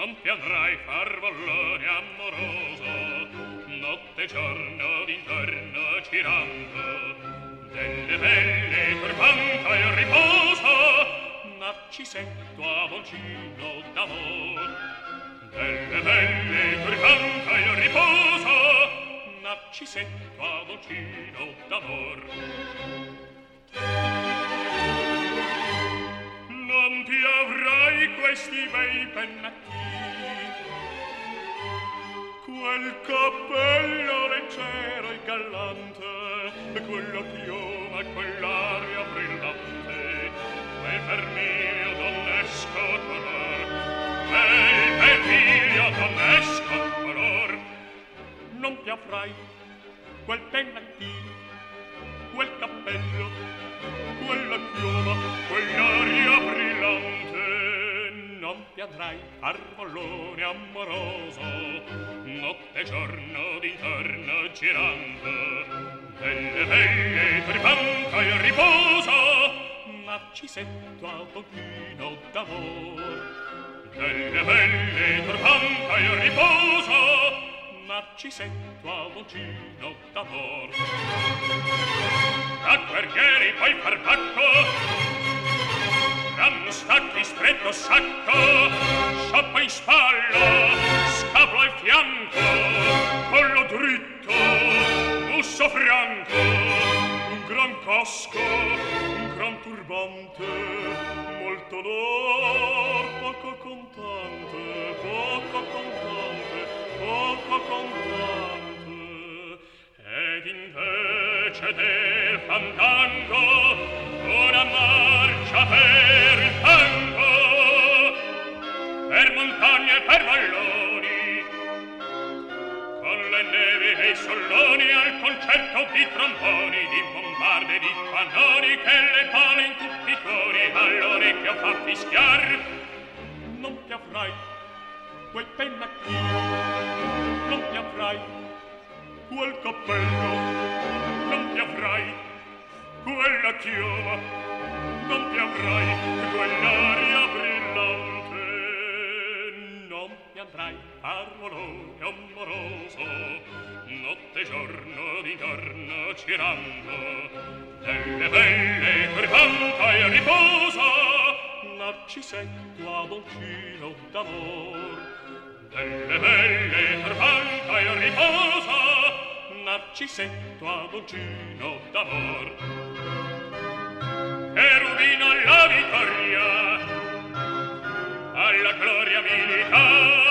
non piangrai farvallone amoroso, notte e giorno d'intorno girando, delle belle turbanta il riposo, Narcisetto avoncino d'amor. Delle belle turbanta il riposo, Narcisetto avoncino d'amor. Non ti avrai questi bei pennacchi, quel cappello leggero e gallante, quella chioma, quell'aria brillante, quel vermiglio donnesco color, quel vermiglio donnesco color. Non ti avrai quel pennacchino, quel cappello, quella chioma, quell'aria brillante, non ti andrai farfallone amoroso, notte e giorno d'intorno girando, delle belle turbanta il riposo, Narcisetto avoncino d'amor. Delle belle turbanta il riposo, Narcisetto avoncino d'amor. Da guerrieri poi farbacco, da mustacchi stretto sacco, scioppo in spalla, scapolo al fianco, collo dritto, musso franco, un gran casco, un gran turbante, molto d'or, poco contante, poco contante, poco contante. Ed invece del fandango una marcia per il tango, per montagne e per valloni, con le nevi e i solloni, al concerto di tromboni, di bombarde e di cannoni, che le pale in tutti i cori all'orecchio fa fischiar. Non ti avrai quel pennacchino, non ti avrai quel cappello, non ti avrai quella chioma, non ti avrai quell'aria brillante, non ti andrai farfallone amoroso, notte e giorno d'intorno girando, delle belle turbanta il riposo, Narcisetto avoncino d'amor. Delle belle turbanta il riposo, Narcisetto avoncino d'amor. Cherubino alla vittoria, alla gloria militare,